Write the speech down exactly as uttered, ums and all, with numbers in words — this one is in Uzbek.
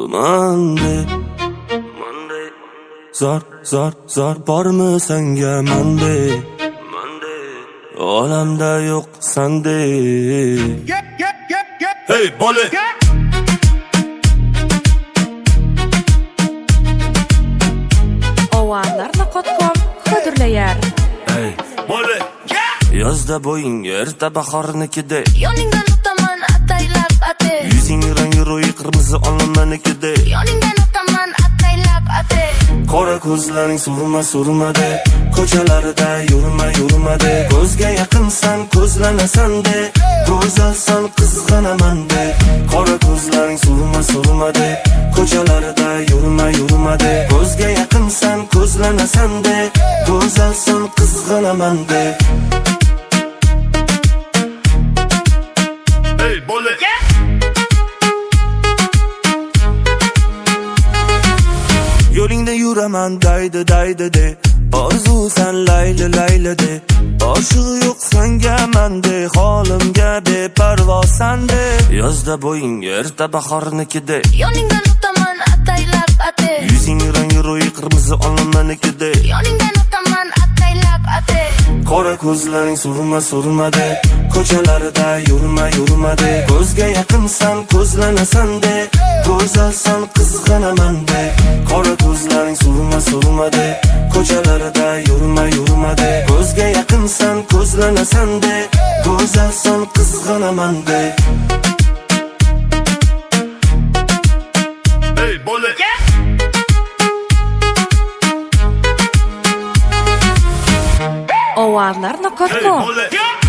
Monday Zor, zor, zor bormi senga Monday Olamda yo'q Sunday Hey bola Ovarlar naqotkom qadrlayar Hey bola Yozda bo'ying erta bahornikida Yoningdan o'taman ataylab ate Yuzing rangi ro'yi qirmizi olmanikida Yoningdan o'taman ataylab ate Qora ko'zlaring surma surmade Ko'chalarida yurma yurmade Ko'zga yaqinsan ko'zlanasan de Go'zalsan qizg'anaman de Qora ko'zlaring surma surmade Ko'chalarida yurma yurmade Ko'zga yaqinsan ko'zlanasan de Go'zalsan qizg'anaman de Hey bola Yo'lingda yuraman daydi daydi de Orzusan layli layli de Oshiq yo'q senga mende Holimga beparvosan de Yozda bo'ying erta bahornikida Yoningdan o'taman ataylab ate Yuzing rangi ro'yi qirmizi olmanikida Yoningdan o'taman ataylab ate Qora ko'zlaring surma surmade Ko'chalarida yurma yurmade Ko'zga yaqinsan ko'zlanasan de Go'zalsan qizg'anaman de Qora ko'zlaring surma surmade Ko'chalarida yurma yurmade Ko'zga yaqinsan ko'zlanasan de Go'zalsan qizg'anaman de Hey bola Ovarlar naqotkom